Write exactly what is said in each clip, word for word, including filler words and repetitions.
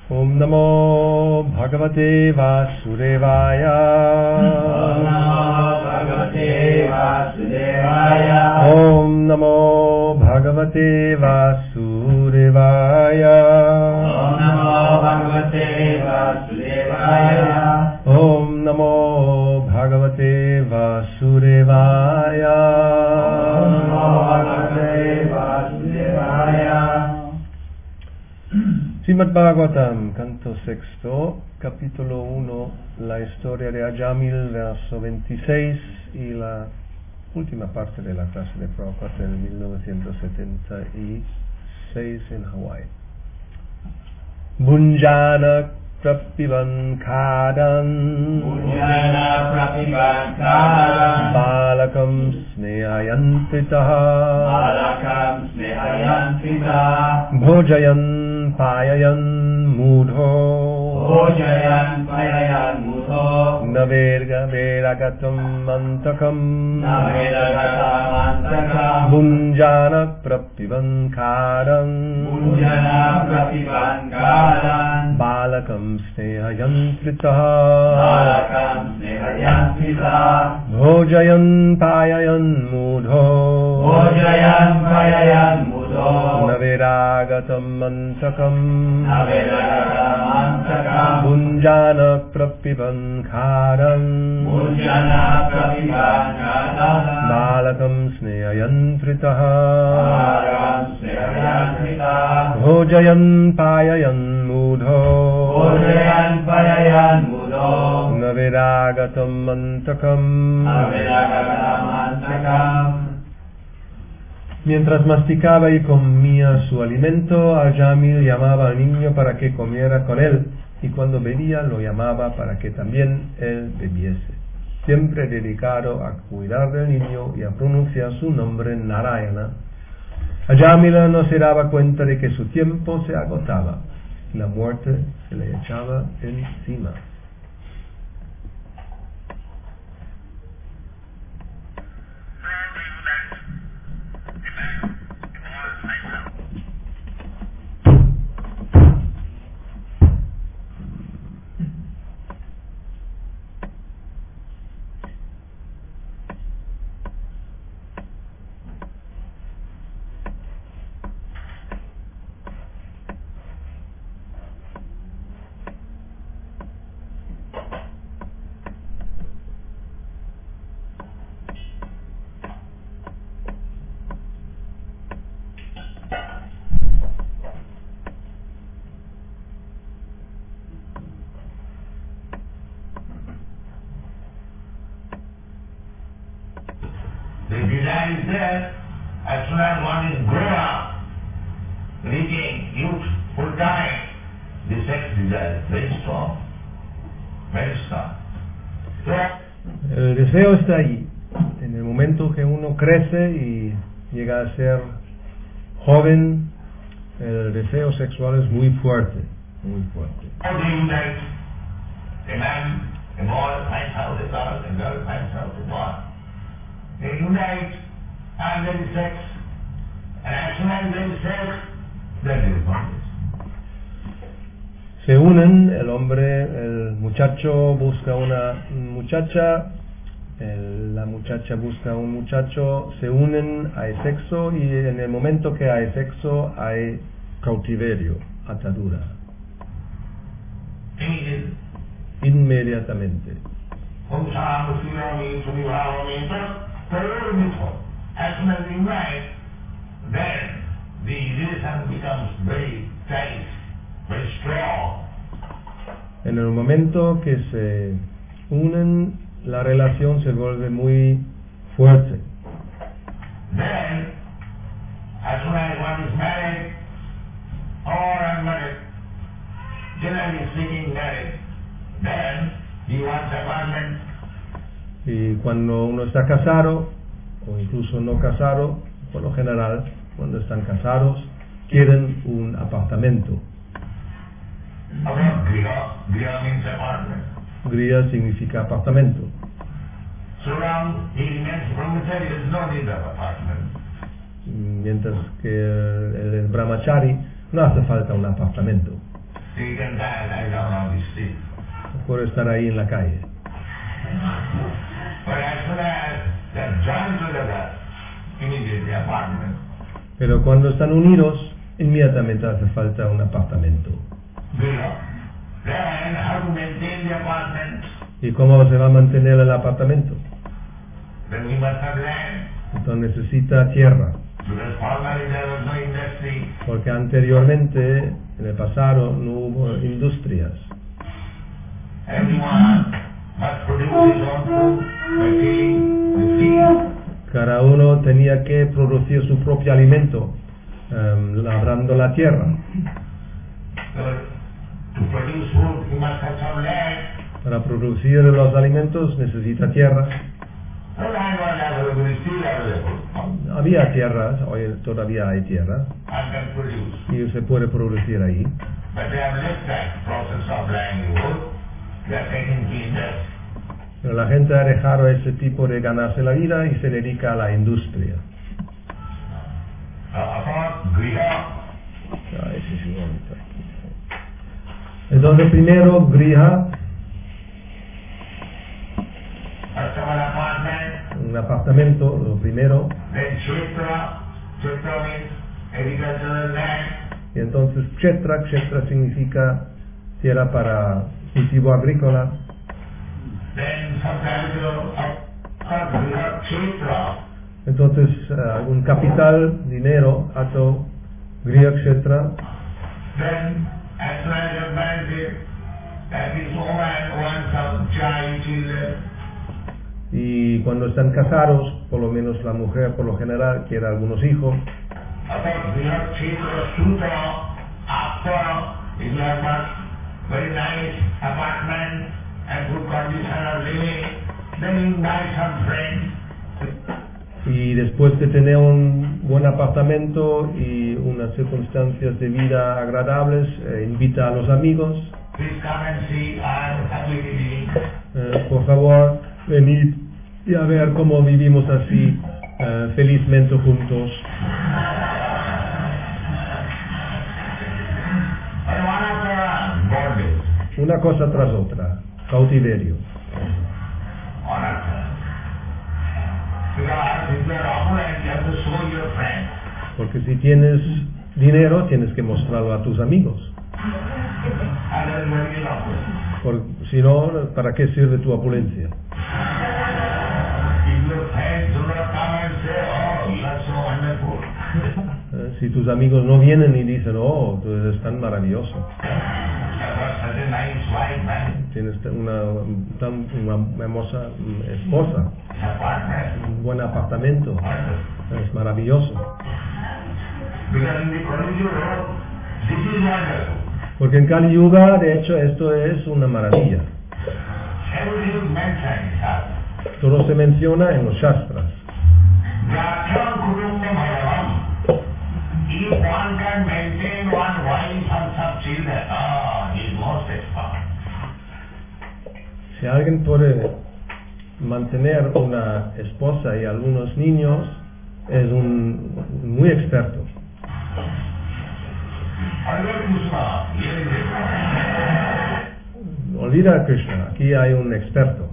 Om Namo Bhagavate Vasudevaya. Om Namo Bhagavate Vasudevaya. Om Namo Bhagavate Vasudevaya. Om Namo Bhagavate Vasudevaya. Om Namo Bhagavate Vasudevaya. Om Namo Bhagavate Vasudevaya. Srimad Bhagavatam, canto sexto, capítulo uno, la historia de Ajamil, verso veintiséis, y la última parte de la clase de Prabhupada en mil novecientos setenta y seis en Hawái. Bunjana Prapivan Kadan Bunjana Prapivan Kadan Balakam Snehayantitaha Balakam Snehayantitaha Bhojayan Payayan Mudho Bhojayan Payayan Mudho Naverga Veragatam Mantakam Navedagatam Antakam Bunjana Prapivan Kadan Bunjana Prapivan Kadan Balakam Snehayantritaha Balakam Snehayantitaha Bhojayan Payayan Mudho Bhojayan Payayan Mudho Naveragatam Mantakam Navedagatam Antakam Bunjana Prapivan Kadan Bunjana Prapivan Kadan Balakam Snehayantritaha Balakam Snehayantitaha Bhojayan Payayan Mudho Bhojayan Payayan Mudho Naveragatam Mantakam. Navedagatam Antakam. Mientras masticaba y comía su alimento, Ajamil llamaba al niño para que comiera con él, y cuando bebía lo llamaba para que también él bebiese, siempre dedicado a cuidar del niño y a pronunciar su nombre Narayana. Ajamila no se daba cuenta de que su tiempo se agotaba y la muerte se le echaba encima. The desire is there as soon as one is grown up, reaching youthful time. The sex desire is very strong, very strong. So, El deseo está ahí. En el momento que uno crece y llega a ser joven, el deseo sexual es muy fuerte, muy fuerte. how do you unite? A man, a boy finds out a girl, a girl finds out a boy. They unite and there is sex. And as soon as there is sex, then there is bondage. Se unen, el hombre, el muchacho busca una muchacha, el- la muchacha busca un muchacho, se unen, hay sexo y en el momento que hay sexo hay cautiverio, atadura, Immediately. inmediatamente. Om Sham Sirami Sunivarami Tayormito. As soon as we unite, then the relation becomes very tight, very strong. En el momento que se unen, la relación se vuelve muy fuerte. Then, as soon as one is married or unmarried, generally speaking married, then he wants apartment. Y cuando uno está casado, o incluso no casado, por lo general, cuando están casados, quieren un apartamento. Again, Griha, Griha means apartment. Griya significa apartamento. So long he remains brahmachari, there is no need of apartment. Mientras que el, el brahmachari no hace falta un apartamento. So you can die right down on the street. Por estar ahí en la calle. But as soon as they're joined together, immediately apartment. Pero cuando están unidos, inmediatamente hace falta un apartamento. Then how to maintain the apartment? ¿Y cómo se va a mantener el apartamento? Then we must have land. Entonces necesita tierra. Because formerly there was no industry. Porque anteriormente, en el pasado, no hubo industrias. Everyone must produce his own food by tilling the field. Cada uno tenía que producir su propio alimento, um, labrando la tierra. So, to produce food, you must have some land. Para producir los alimentos necesita tierra. No land was available, is still available. Había tierras, hoy todavía hay tierra, And can produce. y se puede producir ahí. But they have left that process of livelihood. They are taking to industry. Pero la gente ha dejado ese tipo de ganarse la vida y se dedica a la industria. Uh, about Griha, Ah, ese sí, bonito aquí. Entonces primero Griha, first of all apartment, un apartamento, lo primero, then Kshetra. Kshetra means agricultural land. y entonces Kshetra, Kshetra significa tierra para cultivo agrícola. Then sometimes you know, uh, Griha Kshetra. Entonces uh, un capital, dinero, ato Griha Kshetra. Then, as soon as a man says that this woman wants some child children, Y cuando están casados, por lo menos la mujer por lo general quiere algunos hijos. about Griha Kshetra Sutra, after if you have much very nice apartment and good condition of living, then you buy some friends. Y después de tener un buen apartamento y unas circunstancias de vida agradables, eh, invita a los amigos, Please come and see our happily living. eh, por favor, venid y a ver cómo vivimos así eh, felizmente juntos. And one after bondage, Una cosa tras otra, cautiverio. one after. Because if you are opulent, you have to show your friends. Porque si tienes dinero, tienes que mostrarlo a tus amigos. And then when you are opulent. Por, si no, ¿para qué sirve tu opulencia? If your friends do not come and say, oh, you are so wonderful. Eh, si tus amigos no vienen y dicen, oh, tú eres tan maravilloso, I've got such a nice wife, man. tienes una, tan, una hermosa mm, esposa, Apartment. un buen apartamento, Wonderful. es maravilloso. Because in the Kali Yuga, this is wonderful. Porque en Kali Yuga, de hecho, esto es una maravilla. Everything is mentioned in Shastra. Todo se menciona en los Shastras. Yatra Kurumba Bhagavam. If one can maintain one wife and some children, ah, he is most expert. Si alguien puede mantener una esposa y algunos niños, es un muy experto. Hare Krishna, here is it. Olvida a Krishna, aquí hay un experto.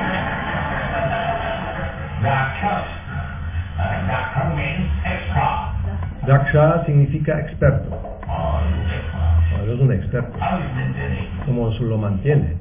Daksha. Uh, Daksha means expert. Daksha significa experto. Oh, he is expert. Él es un experto. How is maintaining? ¿Cómo se lo mantiene?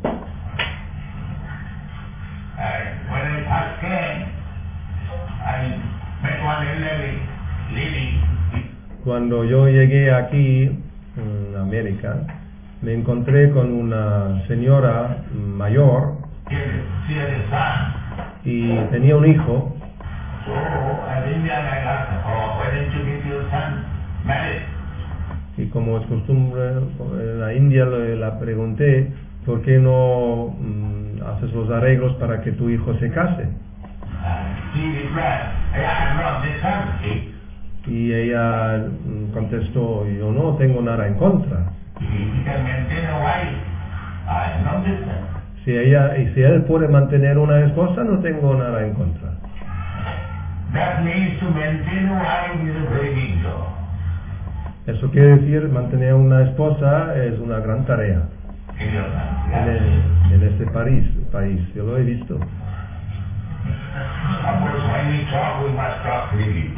And when I first came, I met one elderly lady. Cuando yo llegué aquí, en América, me encontré con una señora mayor She had a son. y tenía un hijo. So, as Indian, I asked her, oh, why didn't you get your son married? Y como es costumbre en la India, le, la pregunté, ¿por qué no mm, haces los arreglos para que tu hijo se case? Uh, she replied, I am not the son. Y ella mm, contestó, yo no tengo nada en contra. If he can maintain a wife, I am not the son. Si ella, y si él puede mantener una esposa, no tengo nada en contra. That means to maintain a wife is a very big job. Eso quiere decir, mantener una esposa es una gran tarea in your country. en, el- en este país, país. Yo lo he visto. Of course, when we talk, we must talk freely.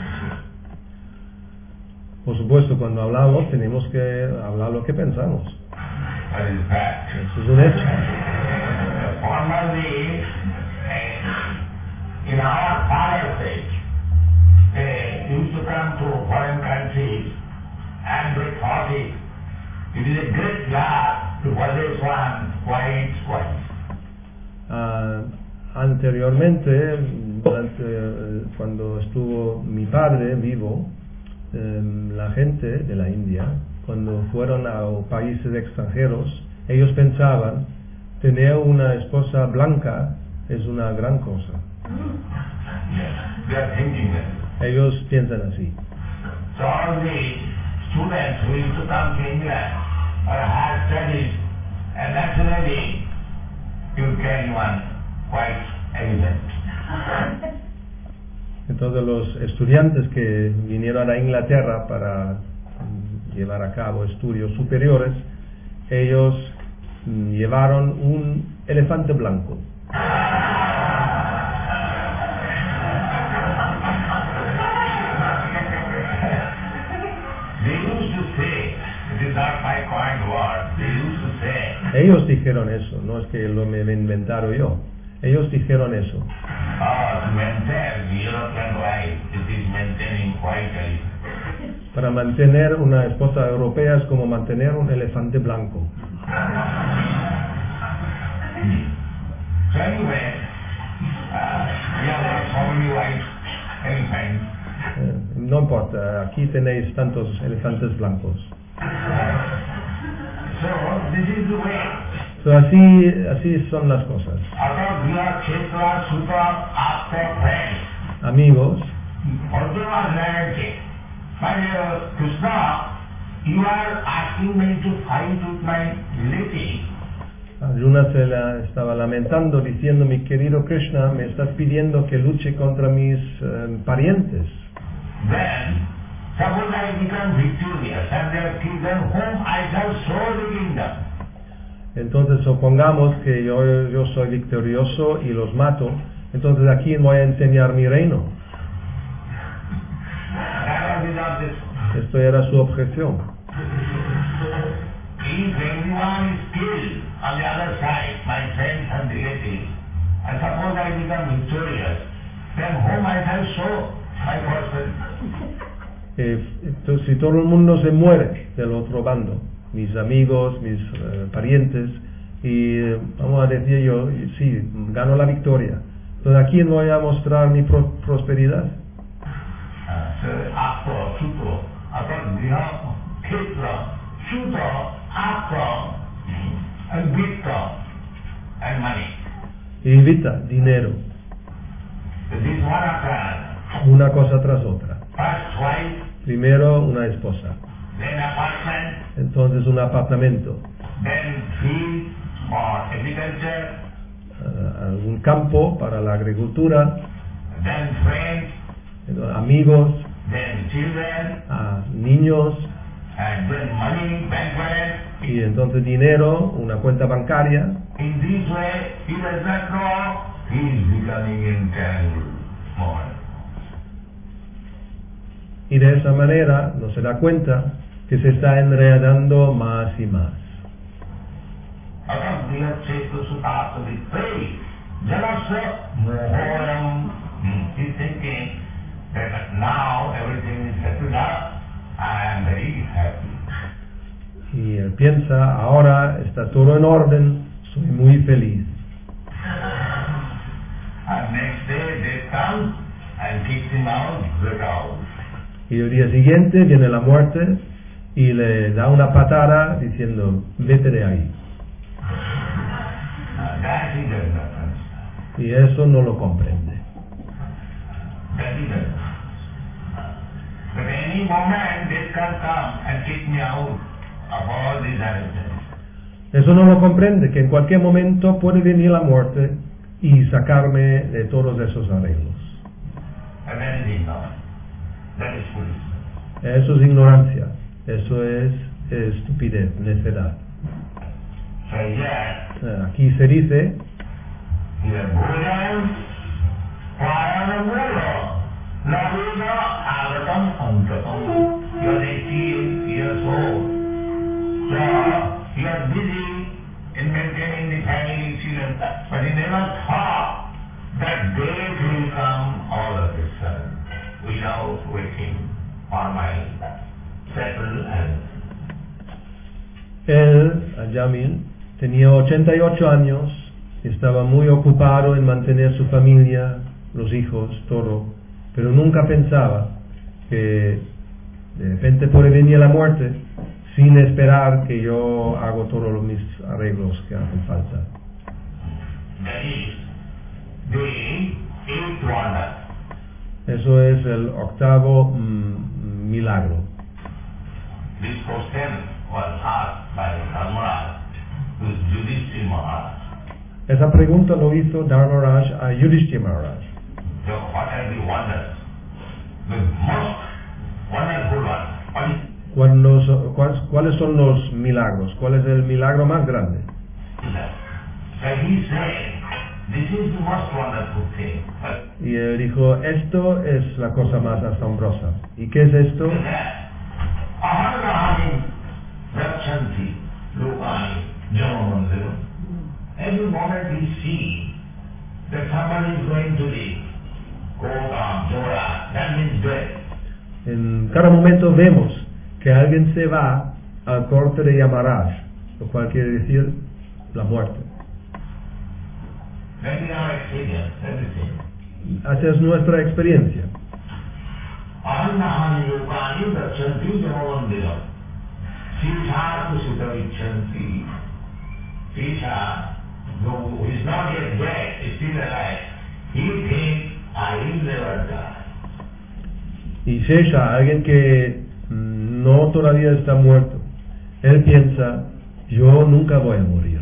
Por supuesto, cuando hablamos tenemos que hablar lo que pensamos. That is fact. Eso es un hecho. Formerly, uh, in our father's age, they used to come to foreign countries and they thought it, it is a great job to possess one white wife. Ah, anteriormente, durante, eh, cuando estuvo mi padre vivo, eh, la gente de la India, cuando fueron a países extranjeros, ellos pensaban tener una esposa blanca es una gran cosa. Yes, they are thinking that. Ellos piensan así. So all the students who used to come to England or had studies, and naturally you carry one white elephant. Entonces los estudiantes que vinieron a Inglaterra para mm, llevar a cabo estudios superiores, ellos mm, llevaron un elefante blanco. They used to say, it is not my coined word, they used to say, Ellos dijeron eso, no es que lo me he inventado yo. Ellos dijeron eso. oh, to maintain European wife, it is maintaining white elephant. Para mantener una esposa europea es como mantener un elefante blanco. So anyway, uh, we have so many white elephants. Eh, no importa, aquí tenéis tantos elefantes blancos. So this is the way. So, así, así son las cosas. Although we are Kshetra, Sutra, after friends, Amigos, Arjuna said, my dear Krishna, you are asking me to fight with my relative. Arjuna se la estaba lamentando diciendo, mi querido Krishna, me estás pidiendo que luche contra mis eh, parientes. Then, suppose I become victorious and their children whom I shall show the kingdom. Entonces supongamos que yo, yo soy victorioso y los mato, entonces ¿a quién voy a enseñar mi reino? That was not this. Esto era su objeción. If anyone is killed on the other side, my friends and relatives, and suppose I become victorious, then whom I shall show my person? Eh, entonces, si todo el mundo se muere del otro bando, mis amigos, mis eh, parientes, y eh, vamos a decir yo, sí, gano la victoria, entonces ¿a quién voy a mostrar mi pro- prosperidad? So, Akra, Sutra, Akra, Griha, Kshetra, Sutra, Akra, and Vitta, and money. Y invita dinero, So this one after una cosa tras otra. first wife, Primero una esposa, then apartment, entonces un apartamento, then field for agriculture, eh, algún campo para la agricultura, then friends, entonces, amigos, then children, a niños, and then money, bank balance. y entonces dinero, una cuenta bancaria. In this way, he does not know he is becoming entangled more. Y de esa manera no se da cuenta que se está enredando más y más. Atam Griha Kshetra Sutta Vittei, Jalasa Mohoram. He's thinking that now everything is settled up, I am very happy. Y él piensa, ahora está todo en orden, soy muy feliz. And next day they come and kick him out, get out. Y el día siguiente viene la muerte y le da una patada diciendo, vete de ahí. And that he does not understand. Y eso no lo comprende. That he does not. But any moment they can come and kick me out of all these arrangements. Eso no lo comprende, que en cualquier momento puede venir la muerte y sacarme de todos esos arreglos. And that is ignorance. That is foolishness. Eso es ignorancia. Eso es estupidez, necedad. So yes, Aquí se dice, the Buddhas para Buddha, la Buddha agatam antatam. You're eighteen years old, so you're busy in maintaining the family children, but you never thought that days will come all of a sudden without waiting for my settle and él, Ajamil, tenía ochenta y ocho años, estaba muy ocupado en mantener su familia, los hijos, todo, pero nunca pensaba que de repente puede venir la muerte sin esperar que yo hago todos mis arreglos que hacen falta. that is the eighth wonder. Eso es el octavo mm, milagro. This question was asked by Dharmaraj to Yudhishthira Maharaj. Esa pregunta lo hizo Dharmaraj a Yudhishthira Maharaj. So what are the wonders? The most wonderful one. What is ¿Cuáles, cuáles, ¿Cuáles son los milagros? ¿Cuál es el milagro más grande? that? So he said, this is the most wonderful thing. But Y él dijo, esto es la cosa más asombrosa. ¿Y qué es esto? that Aharahani Rakshanti Lokani Janamandiram. Every moment we see that somebody is going to the Kota, Jora, that means death. En cada momento vemos que alguien se va al corte de Yamaraj, lo cual quiere decir la muerte. That is our experience, everything. Esa es nuestra experiencia. Aharahani Lokani Rakshanti Janamandiram. Sita Kusita Vichanti. Sita, who is not yet dead, is still alive. He thinks, I will never die. Y Shesha, alguien que mm, no todavía está muerto, él piensa, yo nunca voy a morir.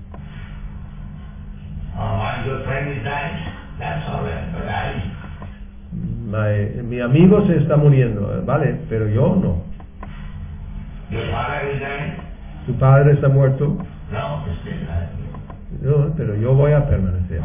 Uh, my good friend is dying, that's all right, but I, My- mi amigo se está muriendo, vale, pero yo no. your father is dying, Tu padre está muerto, no, he's still alive. yo, pero yo voy a permanecer.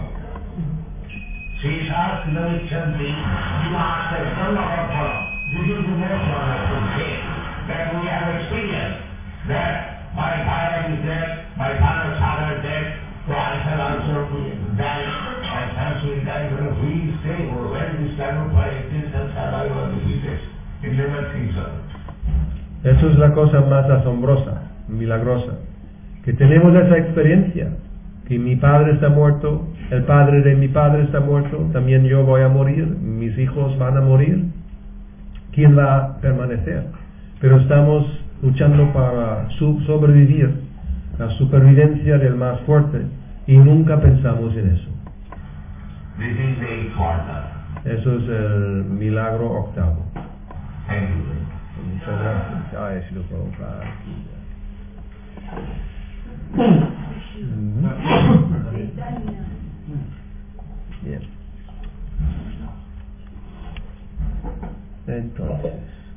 Sisa Silavichanti, you ask the son of our father. This is the most wonderful thing that we have experienced. That my father is dead, my father's father is dead, so I shall also die, and once we die, when we stay, or when we stand for existence and survival of the fittest, it never thinks of it. Eso es la cosa más asombrosa, milagrosa, que tenemos esa experiencia, que mi padre está muerto, el padre de mi padre está muerto, también yo voy a morir, mis hijos van a morir, ¿quién va a permanecer? Pero estamos luchando para su- sobrevivir, la supervivencia del más fuerte, y nunca pensamos en eso. This is the eighth wonder. Eso es el milagro octavo. Thank you. Muchas gracias. Ay, si lo puedo parar. Bien. Entonces,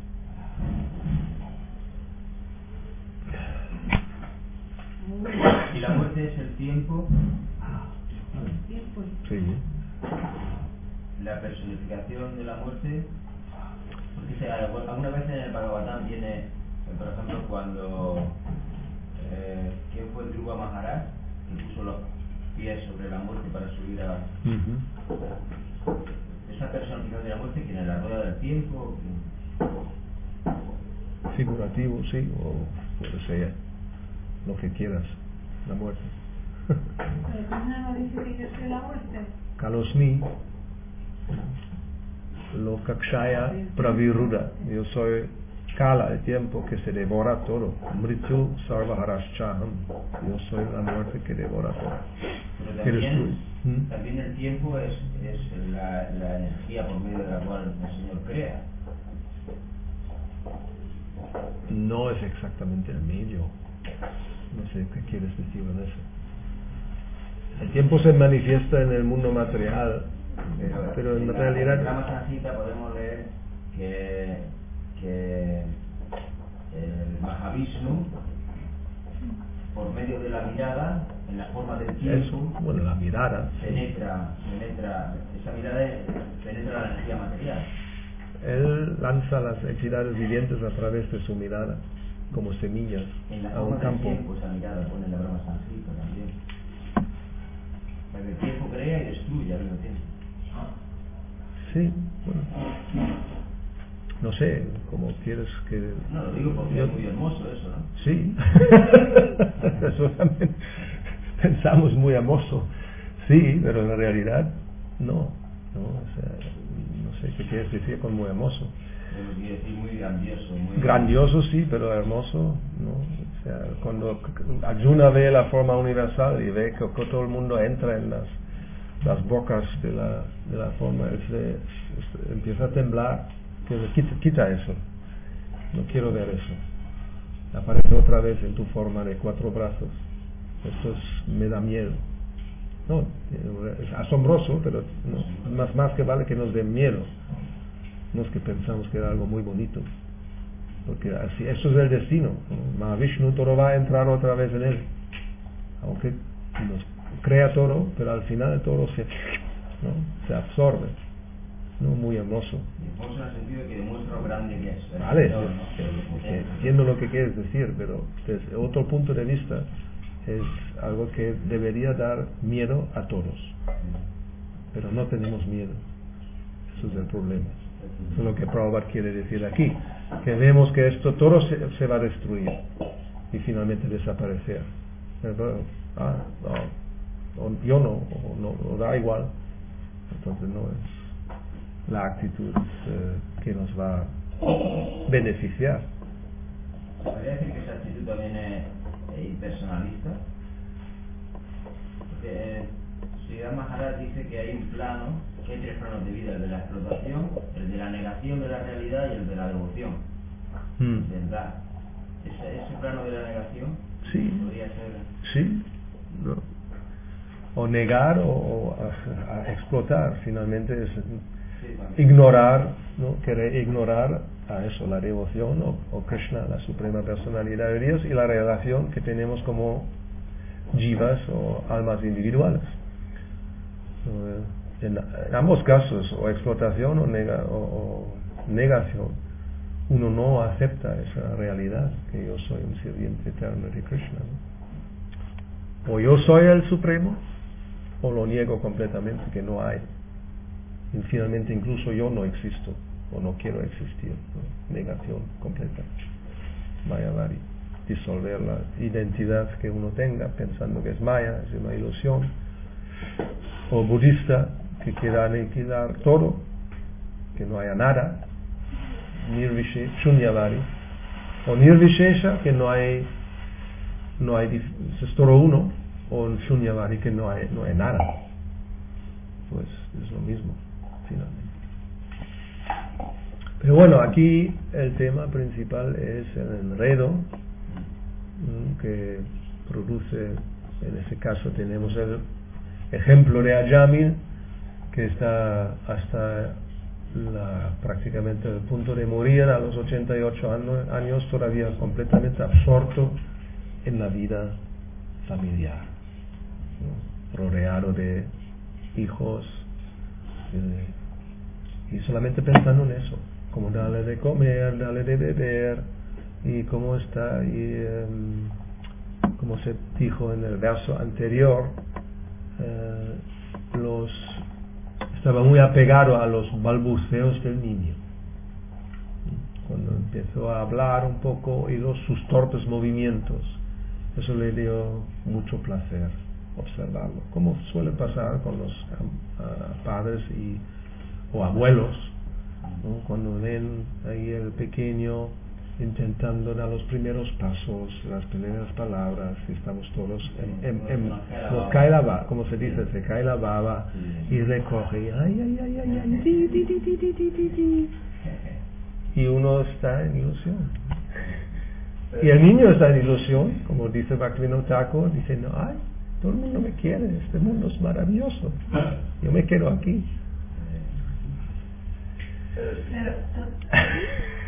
Y la muerte es el tiempo, sí. la personificación de la muerte. Porque se, alguna vez en el Bhagavatam viene, eh, por ejemplo, cuando eh, ¿quién fue Dhruva Maharaj? Que puso los pies sobre la muerte para subir a Ujú. esa personificación de la muerte, que en la rueda del tiempo. Figurativo, sí, o puede ser lo que quieras, la muerte. Pero Krishna no dice que yo soy la muerte. Kalosmi, lo kakshaya praviruda. Yo soy Kala, el tiempo que se devora todo. Mrityu sarvaharashchaham. Yo soy la muerte que devora todo. Pero Que destruye. también, ¿Mm? también el tiempo es, es la, la energía por medio de la cual el Señor crea. No es exactamente el medio. No sé qué quieres decir con eso. El tiempo se manifiesta en el mundo material, eh, pero en la, realidad... En la Masancita podemos leer que, que el Mahavishnu, por medio de la mirada, en la forma del tiempo, Eso, bueno, la mirada. penetra, penetra, esa mirada penetra la energía material. Él lanza las entidades vivientes a través de su mirada, como semillas, En la a un forma del campo. tiempo, esa mirada pone la broma sánscrita también. Para que el tiempo crea y destruye al mismo tiempo. Sí, bueno. No sé, como quieres que... No, lo digo porque Yo- es muy hermoso eso, ¿no? Sí, eso también pensamos muy hermoso. Sí, pero en realidad no. No, o sea, no sé qué quieres decir con muy hermoso. Yo quiero decir muy grandioso, muy... Grandioso sí, pero hermoso no. O sea, cuando Arjuna ve la forma universal y ve que, que todo el mundo entra en las, las bocas de la, de la forma, él se, se- empieza a temblar, que quita, quita eso. No quiero ver eso. Aparece otra vez en tu forma de cuatro brazos. Esto es- me da miedo. No, es asombroso, pero no, más, más que vale que nos dé miedo. No es que pensamos que era algo muy bonito, porque así, eso es el destino, ¿no? Mahavishnu todo va a entrar otra vez en él, aunque nos crea todo, pero al final todo se, ¿no? se absorbe, ¿no? Muy hermoso. Y hermoso en el sentido de que demuestra lo grande que es. el Vale, Señor, sí, ¿no? sí, El sí, potente. entiendo lo que quieres decir, pero desde otro punto de vista es algo que debería dar miedo a todos, pero no tenemos miedo, eso es el problema. Eso es lo que Prabhupada quiere decir aquí, que vemos que esto todo se, se va a destruir y finalmente desaparecer. Pero, ah, no, o yo no, o no, o da igual. Entonces no es la actitud eh, que nos va a beneficiar. ¿Podría decir que esa actitud también es, es impersonalista? Porque eh, Sridhar Maharaj dice que hay un plano, que hay tres planos de vida: el de la explotación, el de la negación de la realidad y el de la devoción. Mm. Del dar. Ese, ese plano de la negación Sí. podría ser... Sí, no. O negar o, o a, a explotar, finalmente es Sí, también. ignorar, ¿no? Querer ignorar a eso, la devoción o, o Krishna, la suprema personalidad de Dios, y la relación que tenemos como jivas o almas individuales. Eh, En, en ambos casos, o explotación o, nega, o, o negación, uno no acepta esa realidad, que yo soy un sirviente eterno de Krishna, ¿no? O yo soy el supremo, o lo niego completamente, que no hay. Y finalmente incluso yo no existo, o no quiero existir, ¿no? Negación completa. Mayavadi. Disolver la identidad que uno tenga, pensando que es maya, es una ilusión. O budista, que quiera aniquilar todo, que no haya nada. Nirvishesha, Shunyavadi. O Nirvishesha, que no hay, no hay, es todo uno. O en Shunyavadi, que no hay, no hay nada. Pues es lo mismo, finalmente. Pero bueno, aquí el tema principal es el enredo, ¿no? Que produce, en ese caso tenemos el ejemplo de Ajamil, que está hasta la, prácticamente el punto de morir a los ochenta y ocho años, todavía completamente absorto en la vida familiar, ¿no? Rodeado de hijos, eh, y solamente pensando en eso, como darle de comer, darle de beber, y cómo está, y um, como se dijo en el verso anterior, eh, los estaba muy apegado a los balbuceos del niño. Cuando empezó a hablar un poco y los, sus torpes movimientos, eso le dio mucho placer observarlo, como suele pasar con los uh, padres y, o abuelos, ¿no? Cuando ven ahí el pequeño intentando dar los primeros pasos, las primeras palabras, y estamos todos en, en, en, nos cae la baba, como se dice, se cae la baba y recoge, y, ay, ay, ay, ay, ay, ti, ti, ti, ti, ti, ti, ti, ti. Y uno está en ilusión. Y el niño está en ilusión, como dice Bhaktivinoda Thakur, diciendo, ay, todo el mundo me quiere, este mundo es maravilloso, yo me quedo aquí. Pero,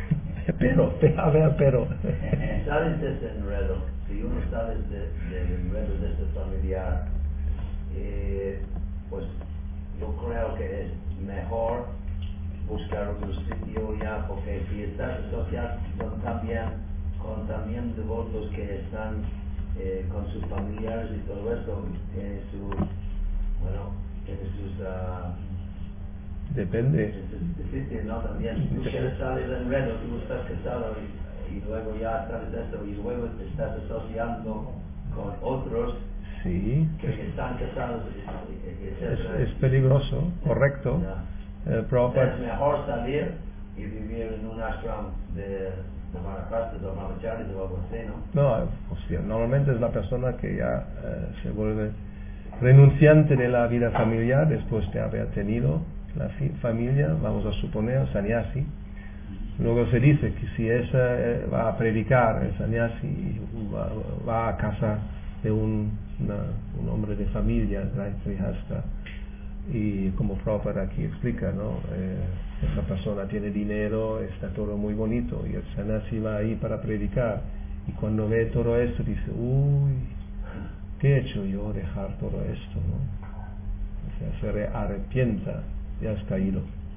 Pero, a ver, pero. Sales de ese enredo, si uno sale de, del enredo de ese familiar, eh, pues yo creo que es mejor buscar otro sitio ya, porque si estás asociado con también, con también devotos que están eh, con sus familiares y todo eso, tiene su, bueno, tiene sus... Uh, Depende. Es difícil, ¿no? También, si tú quieres salir del enredo, tú estás casado y, y luego ya sales de eso y luego te estás asociando con otros sí, que es, están casados, etcétera. Es, es peligroso, correcto. Ya. El Prabhupada, Es mejor salir y vivir en un ashram de, de Manapastas o Brahmacharis o algo así, ¿no? no, hostia, normalmente es la persona que ya eh, se vuelve renunciante de la vida familiar después de haber tenido la fi- familia, vamos a suponer, sannyasi. Luego se dice que si esa eh, va a predicar, el sannyasi va, va a casa de un, una, un hombre de familia, grihasta, y como Prabhupada aquí explica, ¿no? Eh, esa persona tiene dinero, está todo muy bonito, y el sannyasi va ahí para predicar, y cuando ve todo esto dice, uy, ¿qué he hecho yo dejar todo esto, no? O sea, se re- arrepienta, ya has caído.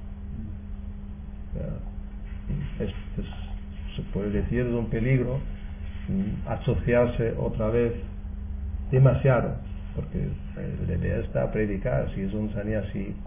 Ya. Es, es, se puede decir, es un peligro mm, asociarse otra vez demasiado, porque la idea está a predicar. Si es un sannyasi eh,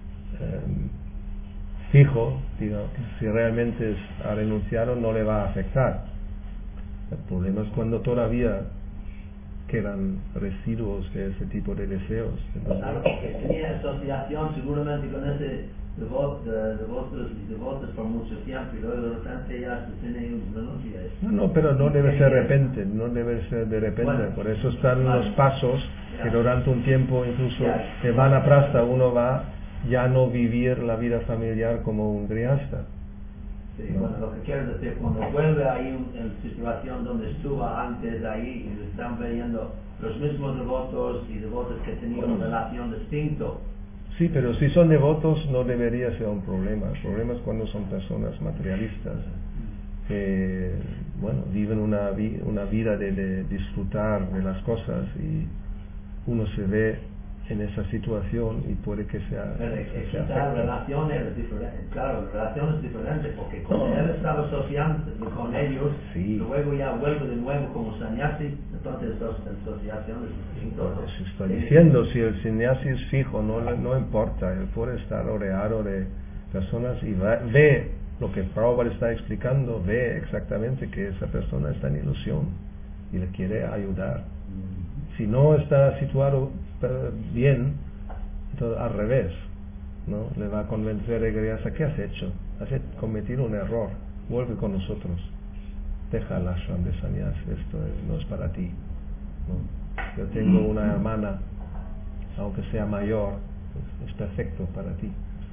fijo, digo, si realmente es, ha renunciado, no le va a afectar. El problema es cuando todavía quedan residuos de ese tipo de deseos. Entonces, Claro, porque tenía asociación seguramente con ese devoto, de, devotos y devotos por mucho tiempo y luego de repente ya se tiene un renuncia. no, no, pero no debe ser de repente, no debe ser de repente. Bueno, por eso están vale. los pasos que Ya. durante un tiempo, incluso Ya. de vanaprastha, uno va ya no vivir la vida familiar como un grihasta. Sí, No. bueno, lo que quiero decir, cuando vuelve ahí en la situación donde estuvo antes ahí y le están viendo los mismos devotos y devotos que tenían una relación distinta. Sí, pero si son devotos no debería ser un problema. El problema es cuando son personas materialistas que, bueno, viven una, vi- una vida de, de disfrutar de las cosas y uno se ve en esa situación y puede que sea... Pero que es sea que la afecte. relación es diferente, claro, la relación es diferente porque como No. él estaba asociando con ellos, Sí. luego ya vuelve de nuevo como sannyasi, entonces la asociación es distinta. ¿no? Eso estoy Eh, diciendo, si el sannyasi es fijo, no, le- no importa, él puede estar rodeado de personas y va- ve lo que Prabhupada está explicando, ve exactamente que esa persona está en ilusión y le quiere ayudar. Si no está situado eh, bien, entonces al revés, ¿no? Le va a convencer de que ¿qué has hecho? Has he- cometido un error, vuelve con nosotros, deja el ashram de sannyas, esto es- no es para ti, ¿no? Yo tengo una hermana, aunque sea mayor, es, es perfecto para ti.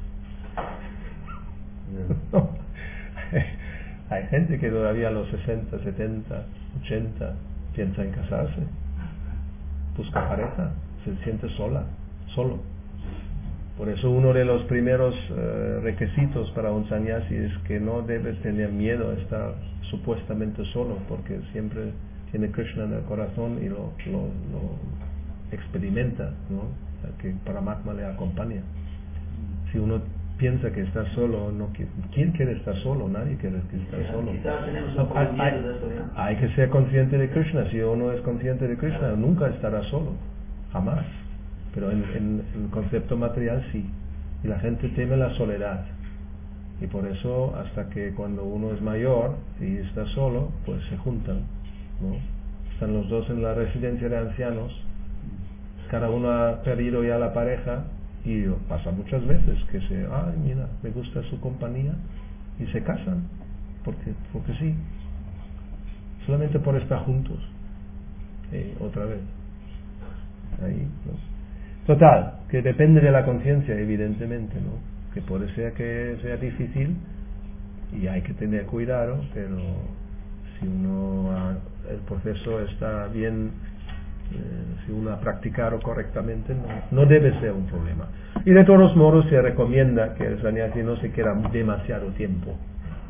No. Hay gente que todavía a los sesenta, setenta, ochenta piensa en casarse, busca pareja, se siente sola, solo. Por eso uno de los primeros eh, requisitos para un sannyasi es que no debe tener miedo a estar supuestamente solo, porque siempre tiene Krishna en el corazón y lo, lo, lo experimenta, ¿no? Que Paramatma le acompaña. Si uno piensa que está solo, no qui- ¿quién quiere estar solo? Nadie quiere estar solo. Quizás tenemos No, un poco hay, de miedo hay- de eso ya. hay que ser consciente de Krishna. Si uno es consciente de Krishna, nunca estará solo, jamás. Pero en, en el concepto material sí. Y la gente teme la soledad. Y por eso, hasta que cuando uno es mayor y está solo, pues se juntan, ¿no? Están los dos en la residencia de ancianos, cada uno ha perdido ya la pareja, y pasa muchas veces que se, ay, mira, me gusta su compañía, y se casan, porque, porque sí, solamente por estar juntos, eh, otra vez, ahí, ¿no? Total, que depende de la conciencia, evidentemente, ¿no? Que puede ser que sea difícil, y hay que tener cuidado, pero si uno ha, el proceso está bien, eh, si uno ha practicado correctamente, no, no debe ser un problema. Y de todos modos se recomienda que el sannyasi no se quede demasiado tiempo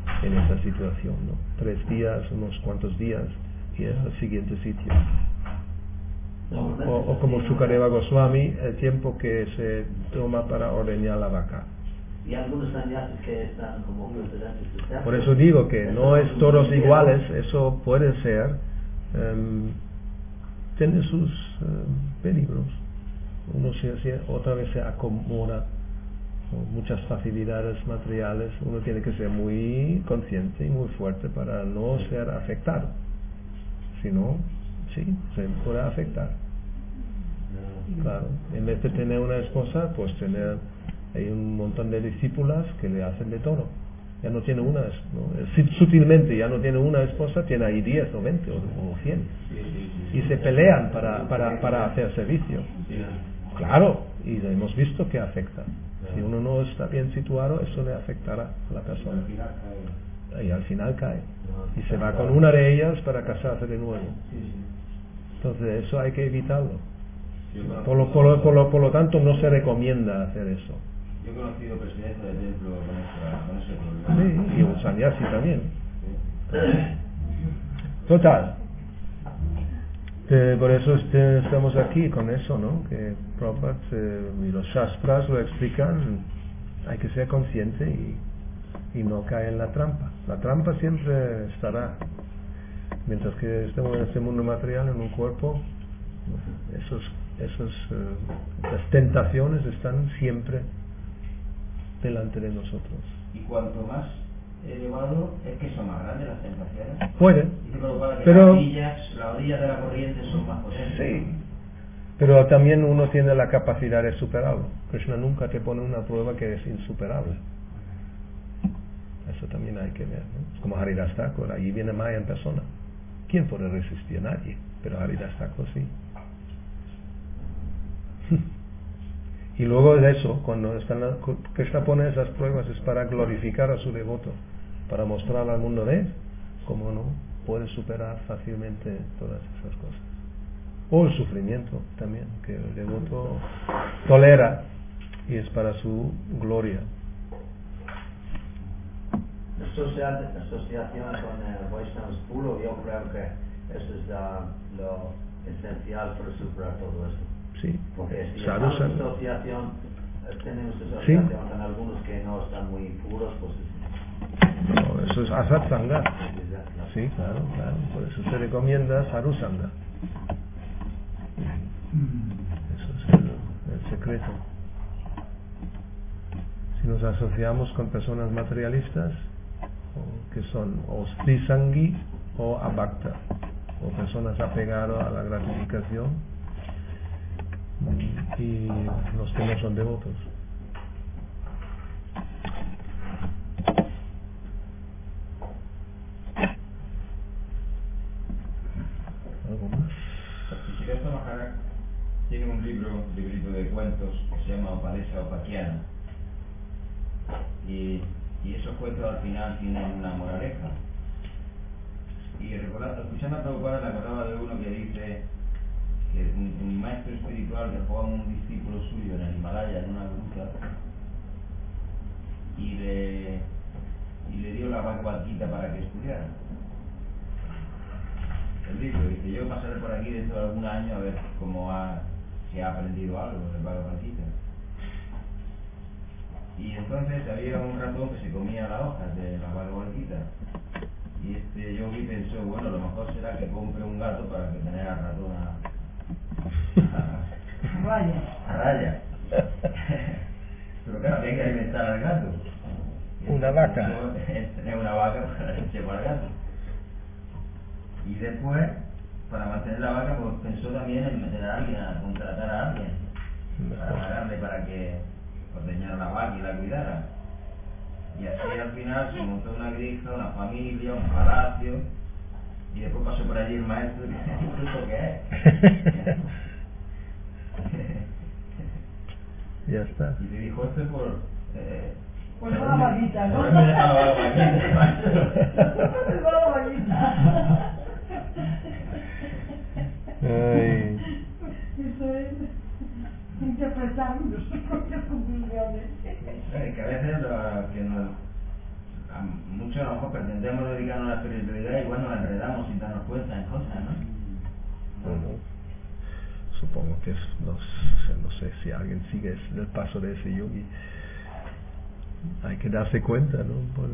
en esa situación, ¿no? Tres días, unos cuantos días, y es el siguiente sitio. O, o como Sukadeva Goswami, el tiempo que se toma para ordeñar la vaca. Y algunos sannyasis que están como presidentes de templo. Por eso digo que no es todos iguales, eso puede ser, um, tiene sus um, peligros. Uno se, se, otra vez se acomoda con muchas facilidades materiales, uno tiene que ser muy consciente y muy fuerte para no ser afectado. Si no, sí, se puede afectar. Claro, en vez de tener una esposa, pues tener hay un montón de discípulas que le hacen de todo. Ya no tiene una, ¿no? Sutilmente ya no tiene una esposa, tiene ahí diez o veinte o, o cien. Y se pelean para, para, para hacer servicio. Claro, y hemos visto que afecta. Si uno no está bien situado, eso le afectará a la persona. Y al final cae. Y se va con una de ellas para casarse de nuevo. Entonces eso hay que evitarlo. Por lo, por lo, por lo, por lo tanto no se recomienda hacer eso. Yo he conocido presidentes de templo con, esa, con ese problema. Sí, y un sannyasi también. Total. Eh, por eso este, estamos aquí con eso, ¿no? Que Prabhupada eh, y los Shastras lo explican. Hay que ser consciente y, y no caer en la trampa. La trampa siempre estará. Mientras que estemos en este mundo material, en un cuerpo, esos, esos, eh, las tentaciones están siempre delante de nosotros. Y cuanto más elevado es que son más grandes las tentaciones. Puede, Dice Prabhupada que pero las orillas, las orillas de la corriente son más potentes. sí, pero también uno tiene la capacidad de superarlo. Krishna nunca te pone una prueba que es insuperable. Eso también hay que ver, ¿no? Es como Haridas Thakur, allí viene Maya en persona. ¿Quién puede resistir? Nadie, pero Haridas Thakur sí. Y luego de eso, cuando están, Krishna pone esas pruebas es para glorificar a su devoto, para mostrar al mundo de él cómo no puede superar fácilmente todas esas cosas. O el sufrimiento también, que el devoto tolera y es para su gloria. La asociación con el Vaishnava puro, yo creo que eso es uh, lo esencial para superar todo esto. Sí, porque si Sadhu estamos en Sangha. asociación, eh, tenemos asociación Sí. con algunos que no están muy puros, pues No, eso es Asat Sangha. es, Sí, claro, claro. Por eso se recomienda Sadhu Sangha. Eso es el, el secreto. Si nos asociamos con personas materialistas, o que son o Strisangi o Abhakta, o personas apegadas a la gratificación, y los que no son devotos. ¿Algo más? Siddhartha Maharaj tiene un libro, un librito de cuentos que se llama Upadesa Upakhyan, y, y esos cuentos al final tienen una moraleja. Y recordando, escuchando a Prabhupada me acordaba de uno que dice que un, un maestro espiritual dejó a un discípulo suyo en el Himalaya, en una gruta, y le, y le dio la Bhagavad Gita para que estudiara el libro. Dice, yo pasaré por aquí dentro de algún año a ver cómo ha, si ha aprendido algo del Bhagavad Gita. Y entonces había un ratón que se comía las hojas de la Bhagavad Gita. Y este yogi pensó, bueno, lo mejor será que compre un gato para que tener al ratón a Raya. a raya. Pero claro, había que alimentar al gato. Y Una entonces vaca. pensó, tener una vaca para leche para el gato. Y después, para mantener la vaca, pues pensó también en meter a alguien, a contratar a alguien, para pagarle para que ordeñara la vaca y la cuidara. Y así al final se montó una granja, una familia, un palacio, y después pasó por allí el maestro y dice, ¿esto qué es? Ya está. Y le dijo, esto es por... Eh, Pues va la vaquita, ¿no? por me dejaba la vaquita, maestro. Pues va la vaquita. Ay, Eso es interpretar nuestras propias conclusiones. Eh, que a veces lo, que nos, a muchos a lo mejor pretendemos dedicarnos a la espiritualidad y igual nos enredamos sin darnos cuenta en cosas, ¿no? Bueno, supongo que es, no, sé- no sé si alguien sigue el paso de ese yogi. Hay que darse cuenta, ¿no? Por-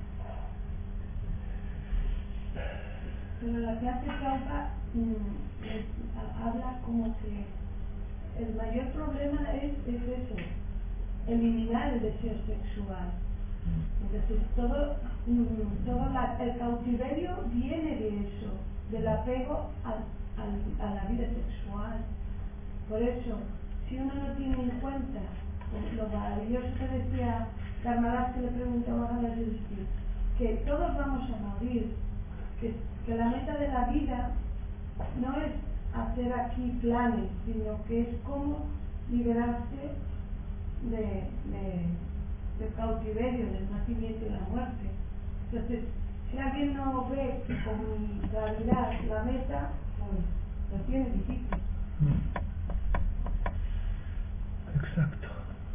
Pero la clase Prabhupada mm, es- ha- habla como que el mayor problema es, es eso, eliminar el deseo sexual. Es decir, todo, mm, todo la- el cautiverio viene de eso, del apego al, al- a la vida sexual. Por eso, si uno no tiene en cuenta lo maravilloso que decía Karmadas, que le preguntaba a la Yudhishthira, que todos vamos a morir, que, que la meta de la vida no es hacer aquí planes, sino que es cómo liberarse de, de, del cautiverio, del nacimiento y la muerte. Entonces, si alguien no ve con claridad la meta, pues lo tiene difícil. Exacto.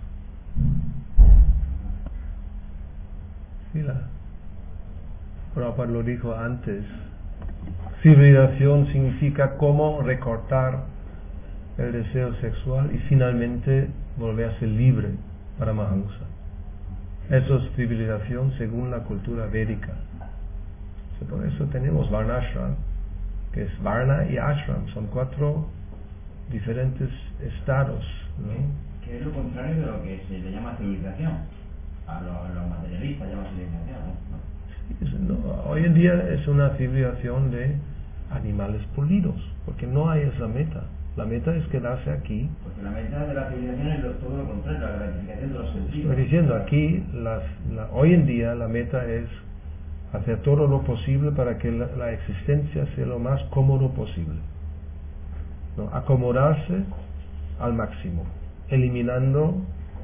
Sí, la Prabhupada lo dijo antes. Civilización significa cómo recortar el deseo sexual y finalmente volverse libre para Mahamsa. Eso es civilización según la cultura védica. So, por eso tenemos Varnashram, que es Varna y Ashram, son cuatro diferentes estados, ¿no? Que es lo contrario de lo que se le llama civilización. A los, a los materialistas llaman civilización, ¿no? Es- no, hoy en día es una civilización de animales pulidos, porque no hay esa meta. La meta es quedarse aquí. Porque la meta de la civilización es lo, todo lo contrario, la gratificación de los sentidos. Estoy diciendo, aquí, las, la, hoy en día la meta es hacer todo lo posible para que la, la existencia sea lo más cómodo posible, ¿no? Acomodarse al máximo, eliminando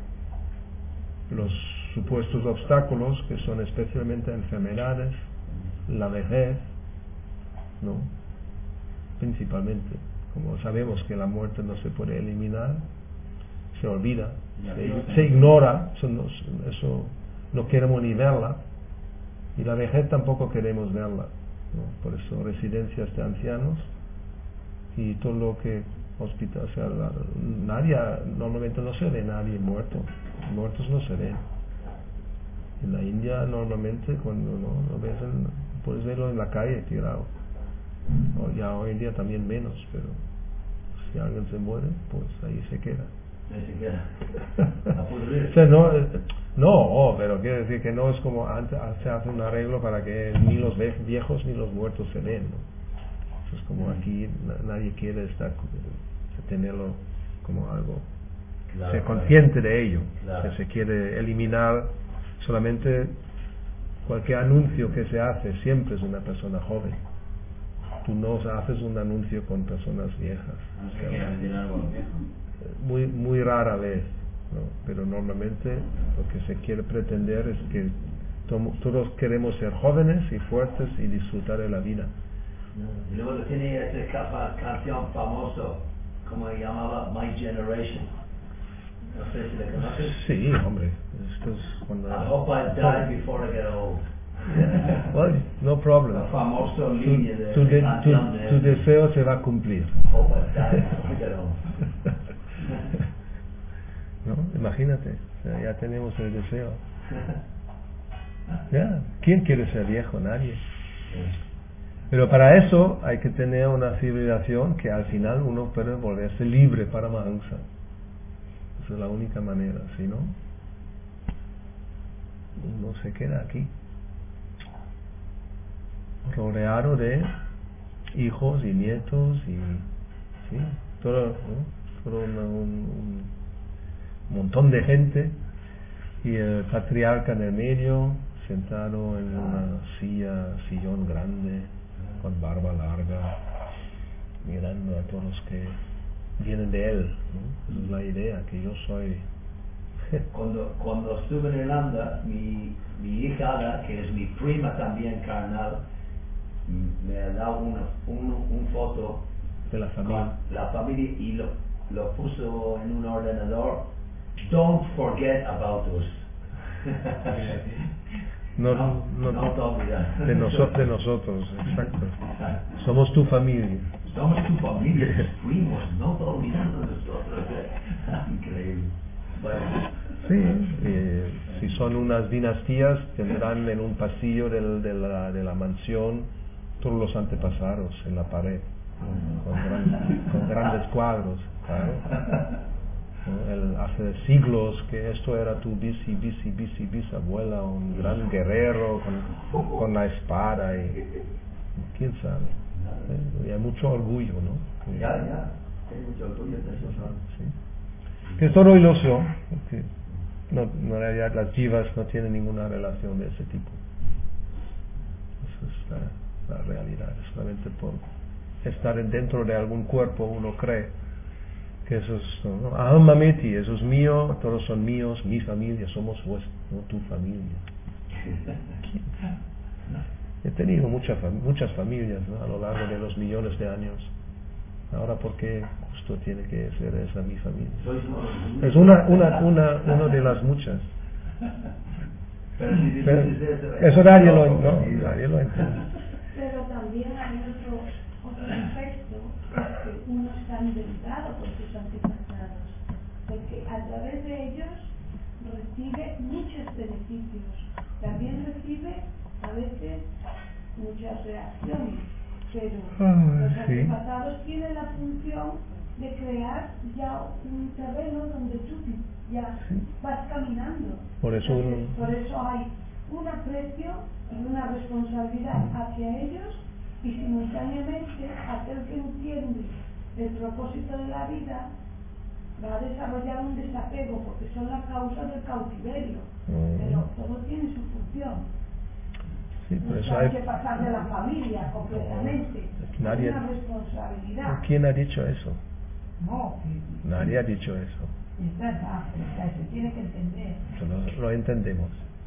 los supuestos obstáculos que son especialmente enfermedades, la vejez, ¿no? Principalmente, como sabemos que la muerte no se puede eliminar, se olvida, se, se ignora, eso no, eso no queremos ni verla, y la vejez tampoco queremos verla, ¿no? Por eso residencias de ancianos y todo lo que hospital, o sea, la- nadie, normalmente no se ve nadie muerto, muertos no se ven. En la India normalmente cuando no lo ves en- puedes verlo en la calle tirado. O ya hoy en día también menos, pero si alguien se muere, pues ahí se queda. Ni siquiera. A O pudrir. sea, no, eh, no, oh, pero quiere decir que no es como antes se hace un arreglo para que ni los ve- viejos ni los muertos se ven, ¿no? Eso es como aquí na- nadie quiere estar tenerlo como algo, Claro, ser claro. consciente de ello, Claro. que se quiere eliminar solamente cualquier anuncio que se hace siempre es una persona joven. Tú no haces un anuncio con personas viejas. No sé qué vender algo a los viejos. Muy, muy rara vez, ¿no? Pero normalmente lo que se quiere pretender es que tomo- todos queremos ser jóvenes y fuertes y disfrutar de la vida. Y luego tiene esta capa- canción famoso, como se llamaba My Generation. No sé si la conoces. Sí, hombre, esto es cuando... I hope I die before I get old. Well, no problem. La famosa Tu, línea de, tu de de- canción tu- de tu deseo se va a cumplir. Hope I die before I get old. ¿No? Imagínate, o sea, ya tenemos el deseo. Ya, ¿quién quiere ser viejo? Nadie. Pero para eso hay que tener una civilización que al final uno puede volverse libre para Mahamsa. Esa es la única manera, si no, uno se queda aquí, rodeado de hijos y nietos y sí, todo, ¿no? Todo una- un, un montón de gente y el patriarca en el medio sentado en una silla, sillón grande con barba larga, mirando a todos los que vienen de él, ¿no? Esa es la idea, que yo soy Cuando, cuando estuve en Irlanda, mi, mi hija, que es mi prima también carnal, m- me ha dado una un, un foto de la familia. con la familia y lo, lo puso en un ordenador. Don't forget about us. No, No, no, no te olvidas. de, noso- de nosotros, exacto. Exacto. Somos tu familia. Somos tu familia, fuimos, no te olvidas de nosotros. Increíble. Bueno, Sí, eh, si son unas dinastías, tendrán en un pasillo del- de, la, de la mansión todos los antepasados en la pared, con, con gran- con grandes cuadros, claro. ¿No? El- hace siglos que esto era tu bici, bici, bici, bisabuela, un gran guerrero con, con la espada y quién sabe. ¿Eh? Y hay mucho orgullo, ¿no? ya, ya. Hay mucho orgullo de eso. Sí. Que es todo ilusión, que no, no, en realidad las jivas no tienen ninguna relación de ese tipo. Eso es la, la realidad, solamente por estar dentro de algún cuerpo uno cree que eso es, ¿no? Aham mameti, eso es mío, todos son míos, mi familia, somos vuestra, no tu familia. He tenido mucha fam- muchas familias, ¿no? A lo largo de los millones de años. Ahora, ¿por qué justo tiene que ser esa mi familia? Sois unos- Es una, una, una, una de las muchas. Pero si dices Pero eso, eso nadie lo, no, nadie lo entiende. Pero también hay otro, otro aspecto, es que uno está inventado por sus antepasados, porque a través de ellos recibe muchos beneficios, también recibe a veces muchas reacciones, pero Ah, los sí. antepasados tienen la función de crear ya un terreno donde tú ya Sí. vas caminando. Por eso uno- Entonces, por eso hay un aprecio y una responsabilidad hacia ellos, y simultáneamente aquel que entiende el propósito de la vida va a desarrollar un desapego, porque son la causa del cautiverio, Mm. pero todo tiene su función. Sí, por No eso hay hay... que pasar de la familia completamente. No, nadie- Es una responsabilidad. ¿Quién ha dicho eso? No, que- Nadie ha dicho eso. es verdad, o sea, se tiene que entender. Eso lo, lo entendemos.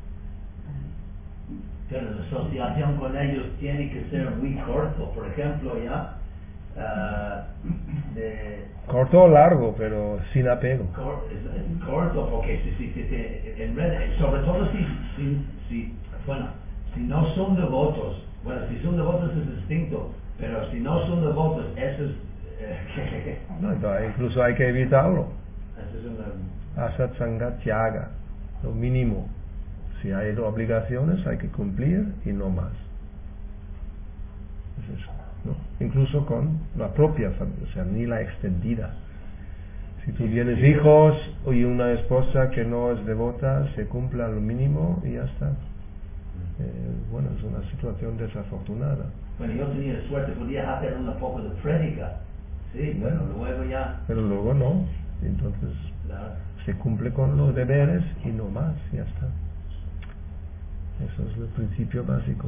Pero la asociación con ellos tiene que ser muy corto. Por ejemplo, ya, ah, de, Corto o largo, pero sin apego. cor- es- es corto, porque si, si, si te enreda, sobre todo si, si, si, bueno, si no son devotos, bueno, si son devotos es distinto, pero si no son devotos, eso es, eh, No, entonces, incluso hay que evitarlo. eso es una... Asat Sangat Tyaga, lo mínimo. Si hay obligaciones hay que cumplir y no más. Es eso, ¿no? Incluso con la propia familia, o sea, ni la extendida. Si tú tienes hijos y una esposa que no es devota, se cumpla lo mínimo y ya está. Eh, bueno, es una situación desafortunada. Bueno, yo tenía suerte, podía hacer un poco de prédica, sí, pero luego ya, Pero luego no. Entonces la, se cumple con los deberes y no más, ya está. Eso es el principio básico.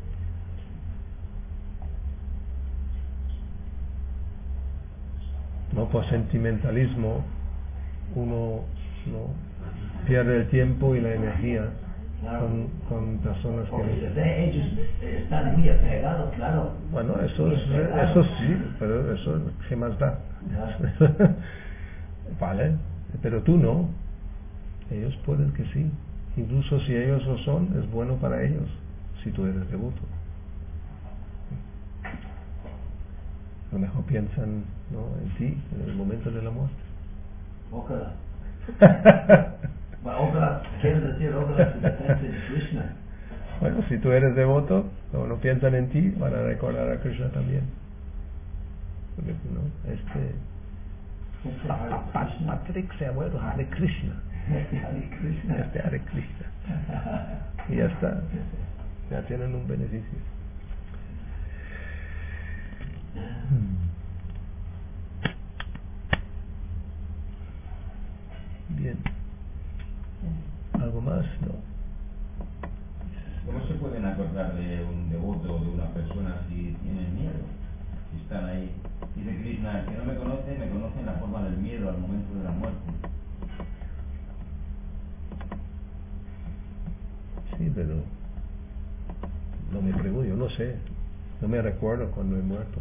No por sentimentalismo uno no pierde el tiempo y la energía claro, con, con personas porque se que... ve, ellos están muy apegados, claro. Bueno, eso es, Muy apegados. eso sí, pero eso ¿qué más da? Ya. Vale, pero tú no. Ellos pueden que sí. Incluso si ellos lo son, es bueno para ellos, si tú eres devoto. A lo mejor piensan, ¿no?, en ti en el momento de la muerte. Ojalá. Bueno, ojalá, quiero decir, ojalá se piense en Krishna. Bueno, si tú eres devoto, o no piensan en ti, van a recordar a Krishna también. Porque, ¿no?, este... Pa- Pa- Patrick se ha vuelto Hare Krishna. Hare Krishna. Este Hare Krishna. Y ya está. Ya tienen un beneficio. Bien. ¿Algo más? No. ¿Cómo se pueden acordar de un devoto o de una persona si tienen miedo? Si están ahí. Dice Krishna, el que no me conoce, me conoce en la forma del miedo al momento de la muerte. Sí, pero no me pregunto, yo no sé. No me recuerdo cuando he muerto.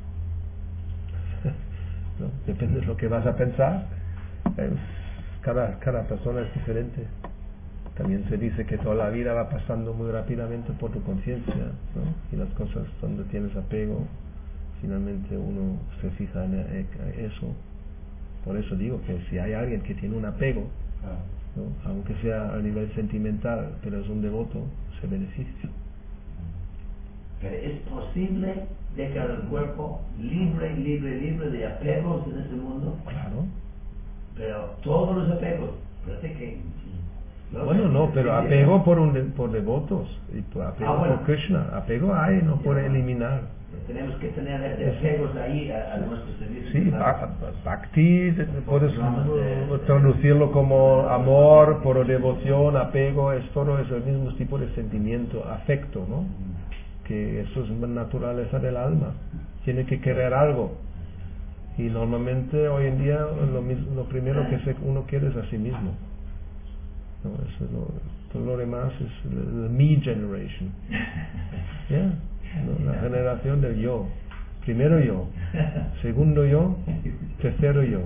¿No? Depende de lo que vas a pensar. Es- cada, cada persona es diferente. También se dice que toda la vida va pasando muy rápidamente por tu conciencia, ¿no? Y las cosas donde tienes apego, finalmente uno se fija en eso. Por eso digo que si hay alguien que tiene un apego, ¿no? Aunque sea a nivel sentimental, pero es un devoto, se beneficia. Pero es posible dejar el cuerpo libre, libre, libre de apegos en este mundo. Claro. Pero todos los apegos, parece que... Bueno, no, pero apego por un de, por devotos y por apego ah, bueno. por Krishna. Apego hay, no por eliminar. Tenemos que tener apegos ahí a, a nuestro servicio. Sí, bhakti, puedes traducirlo como amor, por devoción, apego, es todo es el mismo tipo de sentimiento, afecto, ¿no? Que eso es naturaleza del alma. Tiene que querer algo. Y normalmente hoy en día lo, mismo, lo primero que se, uno quiere es a sí mismo. No, eso no, todo lo demás es el, el me generation. Yeah, no, la generación del yo. Primero yo, segundo yo, tercero yo.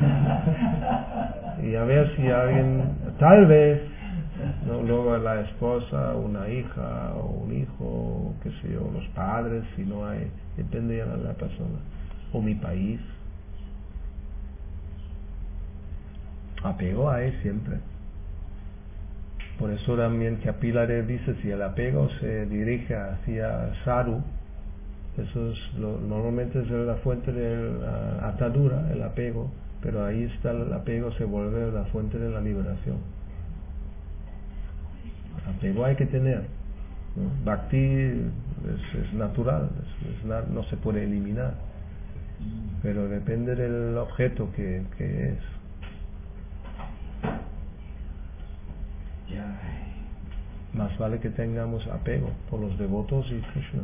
Y a ver si alguien, tal vez, no, luego la esposa, una hija o un hijo, qué sé yo, los padres, si no hay, depende ya de la persona. O mi país. Apego hay siempre. Por eso también que Pilares dice, si el apego se dirige hacia sadhu, eso es lo, normalmente es la fuente de la atadura, el apego, pero ahí está el apego, se vuelve la fuente de la liberación. Apego hay que tener, ¿no? Bhakti es, es natural, es, es na, no se puede eliminar, pero depende del objeto que, que es. Más vale que tengamos apego por los devotos y Krishna.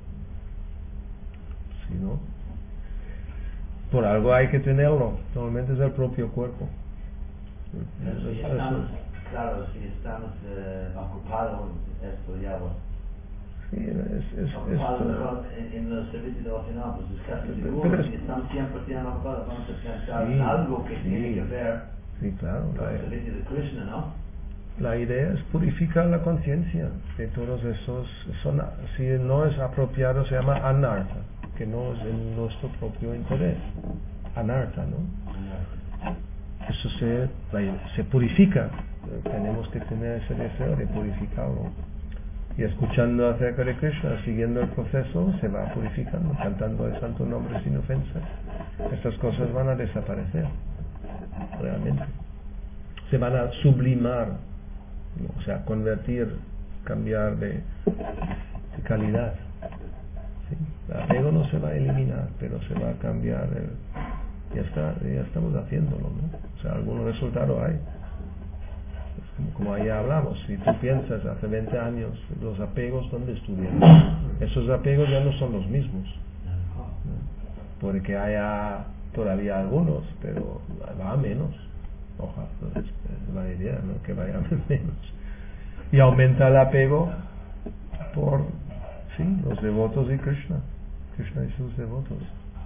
Si no, por algo hay que tenerlo. Normalmente es el propio cuerpo. Pero si estamos, claro, si estamos eh, ocupados, esto ya bueno. Sí, es, es, ocupados esto, en, en los servicios devocionales, pues es casi pero, seguro. pero Si estamos cien por ciento ocupados, vamos a pensar sí, algo que sí, tiene que ver sí, claro, con el la, servicio de Krishna, ¿no? la idea es purificar la conciencia de todos esos. Son, si no es apropiado, se llama anartha, que no es en nuestro propio interés. Anartha, ¿no? Eso se, se purifica. Tenemos que tener ese deseo de purificarlo. Y escuchando acerca de Krishna, siguiendo el proceso, se va purificando, cantando el santo nombre sin ofensa. Estas cosas van a desaparecer, realmente. Se van a sublimar, ¿no? O sea, convertir, cambiar de, de calidad. ¿Sí? El apego no se va a eliminar, pero se va a cambiar. El, ya está, ya estamos haciéndolo, ¿no? O sea, algún resultado hay. Como, como ahí hablamos, si tú piensas hace veinte años, los apegos, ¿dónde estuvieron? Esos apegos ya no son los mismos, ¿no? Puede que haya todavía algunos, pero va a menos. Ojalá, es la idea, ¿no? Que vaya a menos. Y aumenta el apego por, sí, los devotos y Krishna. Krishna y sus devotos.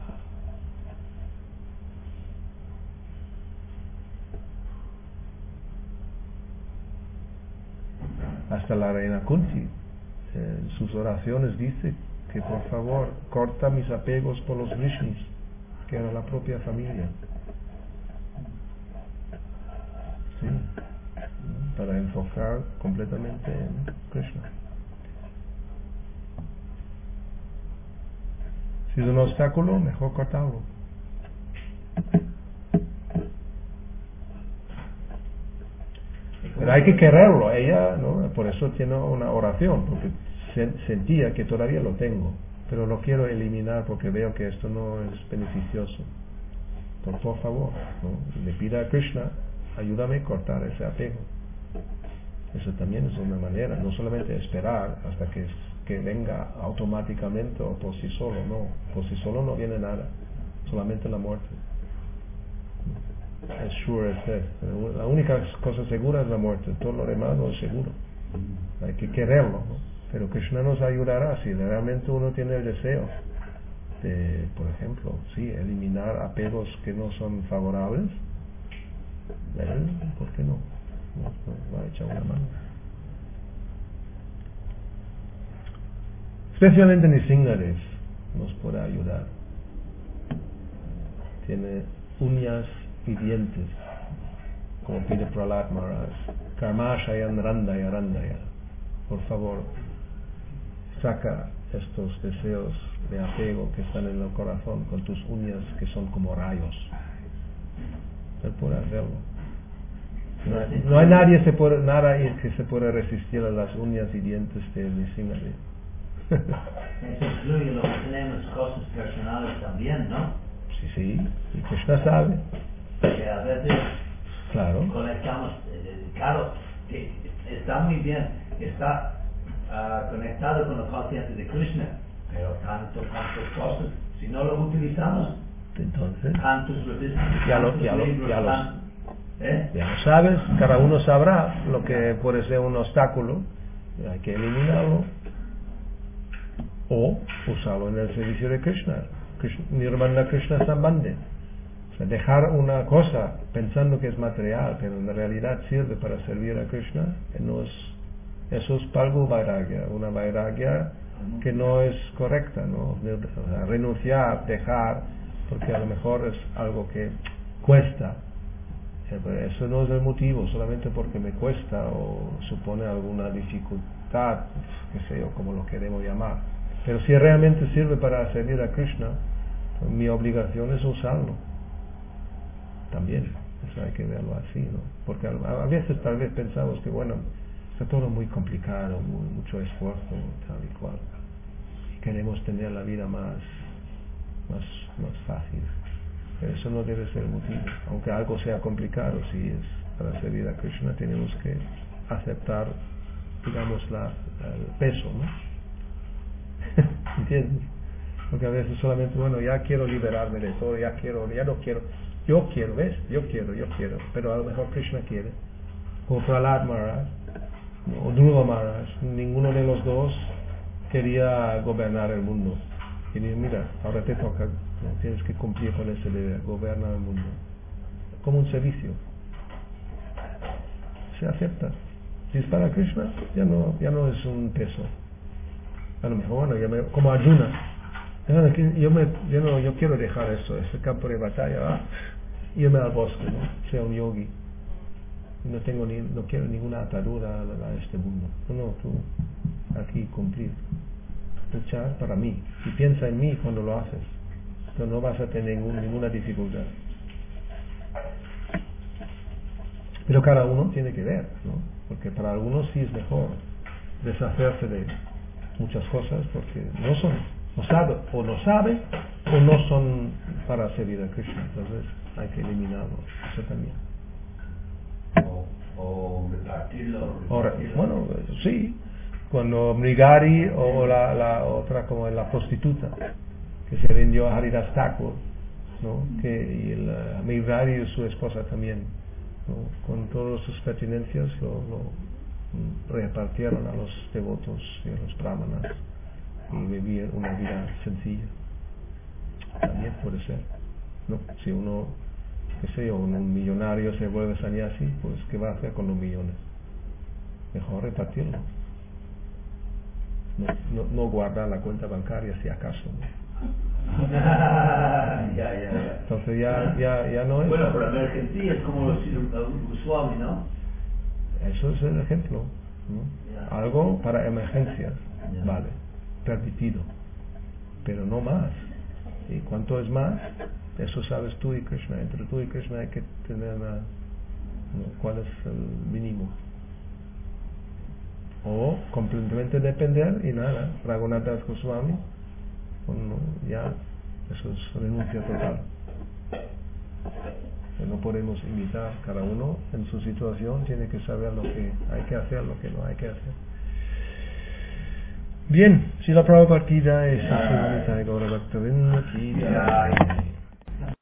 Hasta la reina Kunti en sus oraciones dice que por favor corta mis apegos por los Vrishnis, que era la propia familia. Sí, para enfocar completamente en Krishna. Si es un obstáculo, mejor cortarlo. Pero hay que quererlo. Ella, ¿no? Por eso tiene una oración, porque se, sentía que todavía lo tengo, pero lo quiero eliminar porque veo que esto no es beneficioso. Por, por favor, ¿no? Le pida a Krishna, ayúdame a cortar ese apego. Eso también es una manera, no solamente esperar hasta que, que venga automáticamente o por sí solo, no. Por sí solo no viene nada, solamente la muerte. As sure as death. La única cosa segura es la muerte, todo lo demás no es seguro. Hay que quererlo, ¿no? Pero Krishna nos ayudará si realmente uno tiene el deseo de, por ejemplo, sí, eliminar apegos que no son favorables. ¿Por qué no? nos, nos va a echar una mano. Especialmente Nrsingadev nos puede ayudar. Tiene uñas y dientes, como pide Prahlad Maharaj. Karmashayan randaya randaya. Por favor, saca estos deseos de apego que están en el corazón con tus uñas que son como rayos. Él puede hacerlo. No hay, no hay nadie se puede, nada que se pueda resistir a las uñas y dientes de Nrsingadev. Eso incluye lo que tenemos, cosas personales también, ¿no? Sí, sí, y Krishna sabe. Que a veces Claro. conectamos, eh, claro, que está muy bien, está uh, conectado con la conciencia de Krishna, pero tanto, tantas cosas, si no lo utilizamos, Entonces, tantos revistas, ya lo, tantos ya lo, libros, ya lo, tan- ¿eh? ya lo sabes, cada uno sabrá lo que puede ser un obstáculo, hay que eliminarlo o usarlo en el servicio de Krishna, Krishna Nirvana Krishna Sambandhe. O sea, dejar una cosa pensando que es material, pero en realidad sirve para servir a Krishna, no es, eso es Palgu Vairagya, una Vairagya que no es correcta, ¿no? O sea, renunciar, dejar, porque a lo mejor es algo que cuesta. Eso no es el motivo, solamente porque me cuesta o supone alguna dificultad, qué sé yo, como lo queremos llamar. Pero si realmente sirve para servir a Krishna, pues mi obligación es usarlo. También, eso hay que verlo así, ¿no? Porque a, a veces tal vez pensamos que, bueno, está todo muy complicado, muy, mucho esfuerzo, tal y cual. Y queremos tener la vida más, más, más fácil. Pero eso no debe ser el motivo. Aunque algo sea complicado, si es para servir a Krishna, tenemos que aceptar, digamos, la, la, el peso, ¿no? ¿Entiendes? Porque a veces solamente, bueno, ya quiero liberarme de todo, ya quiero, ya no quiero, yo quiero, ¿ves? Yo quiero, yo quiero, pero a lo mejor Krishna quiere. Como Prahlad Maharaj, o Dhruva Maharaj, ninguno de los dos quería gobernar el mundo. Y dice, mira, ahora te toca, ¿no? Tienes que cumplir con ese deber, gobernar el mundo. Como un servicio. Se acepta. Si es para Krishna, ya no, ya no es un peso. A lo mejor, bueno, yo me, como Arjuna, yo, me, yo, no, yo quiero dejar eso, ese campo de batalla, ¿va? Irme al bosque, ¿no? Sea un yogi. No tengo ni, no quiero ninguna atadura a, a este mundo. No, no, tú aquí cumplir, luchar para mí. Y piensa en mí cuando lo haces. Entonces no vas a tener ningún, ninguna dificultad. Pero cada uno tiene que ver, ¿no? Porque para algunos sí es mejor deshacerse de muchas cosas porque no son, no sabe, o no sabe, o no son para servir a Krishna. Entonces hay que eliminarlo, eso también. O, o repartirlo. Ahora, repartirlo. bueno, sí, cuando Mrigari o la, la otra como la prostituta que se rindió a Haridas Thakur, ¿no? Que y el uh, Mrigari y su esposa también, ¿no? Con todas sus pertenencias lo, lo repartieron a los devotos y a los brahmanas y vivir una vida sencilla. También puede ser, ¿no? Si uno, qué sé yo, un millonario se vuelve sannyasi, pues ¿qué va a hacer con los millones? Mejor repartirlo. No, no, no guardar la cuenta bancaria si acaso, ¿no? ya, ya, ya. Entonces ya, ya, ya no es. Bueno, pero emergencia es como los Goswami, ¿no? Eso es el ejemplo, ¿no? Ya. Algo para emergencias, Ya. vale, permitido, pero no más. ¿Y cuánto es más? Eso sabes tú y Krishna. Entre tú y Krishna hay que tener una, ¿no? ¿Cuál es el mínimo? O completamente depender y nada. Raghunath Das Goswami, bueno, ya eso es renuncia total. No podemos imitar, cada uno en su situación tiene que saber lo que hay que hacer, lo que no hay que hacer. Bien, si la Prabhupada Ki Jai, Sri Sri Gaura Bhakta Vrinda Ki Jai.